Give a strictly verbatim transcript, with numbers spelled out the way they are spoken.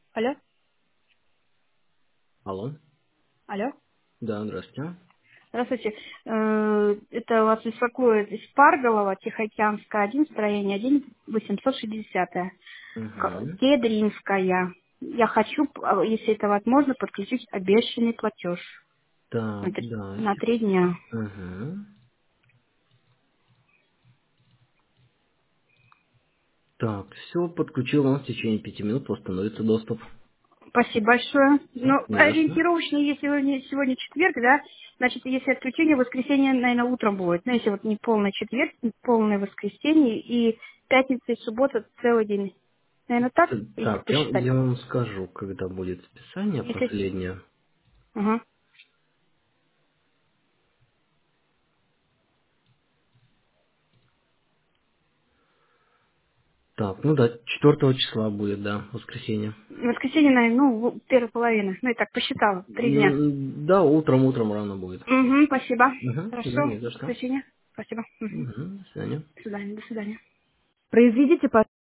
Алло, Алло. алло. Да, здравствуйте. Здравствуйте. Э, Это вас беспокоит из Парголова, Тихоокеанская, один, строение один, восемьсот шестьдесят. К- Угу. Кедринская. Я хочу, а, если это возможно, подключить обещанный платеж на Так, три, да. на три дня. Угу. Так, все, подключил вам в течение пяти минут, восстановится доступ. Спасибо большое. Да, Но не за что. ориентировочно, если сегодня, сегодня четверг, да, значит, если отключение, воскресенье, наверное, утром будет. Ну, если вот не полный четверг, не полное воскресенье, и пятница и суббота целый день. Наверное, так, Т- если Так, я, посчитать. я вам скажу, когда будет списание Если... последнее. Ага. Так, ну да, четвертого числа будет, да, воскресенье. Воскресенье, наверное, ну, в- первая половина. Ну, и так посчитала. Три дня. М, Да, утром, утром рано будет. Угу, спасибо. Угу, да, Хорошо. не за что. Воскресенье. Спасибо. Мгм. Угу, до свидания. До свидания. До свидания. Произведите